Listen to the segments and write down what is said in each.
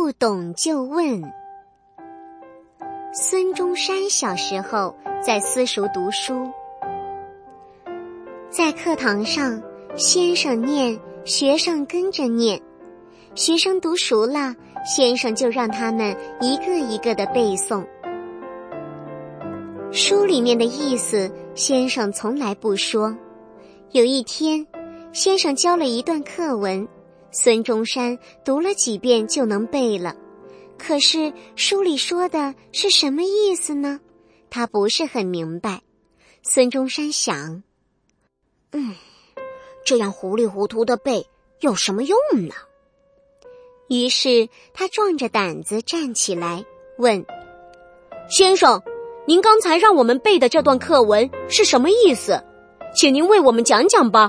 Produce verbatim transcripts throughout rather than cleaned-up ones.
不懂就问。孙中山小时候在私塾读书，在课堂上，先生念，学生跟着念，学生读熟了，先生就让他们一个一个的背诵。书里面的意思，先生从来不说。有一天，先生教了一段课文，孙中山读了几遍就能背了。可是书里说的是什么意思呢？他不是很明白。孙中山想，嗯，这样糊里糊涂的背有什么用呢？于是他壮着胆子站起来问，先生，您刚才让我们背的这段课文是什么意思？请您为我们讲讲吧。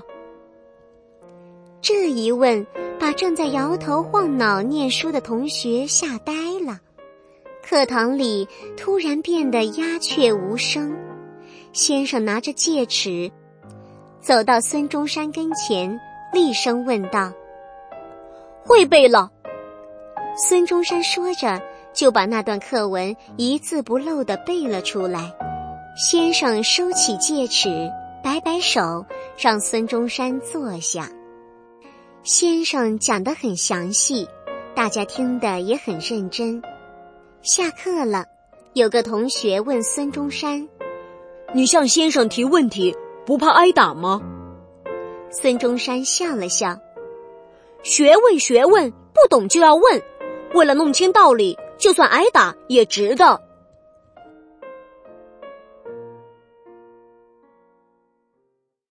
这一问把正在摇头晃脑念书的同学吓呆了，课堂里突然变得鸦雀无声。先生拿着戒尺走到孙中山跟前，厉声问道，会背了。孙中山说着就把那段课文一字不漏地背了出来。先生收起戒尺，摆摆手，让孙中山坐下。先生讲得很详细，大家听得也很认真。下课了，有个同学问孙中山，你向先生提问题，不怕挨打吗？孙中山笑了笑，学问学问，不懂就要问，为了弄清道理，就算挨打也值得。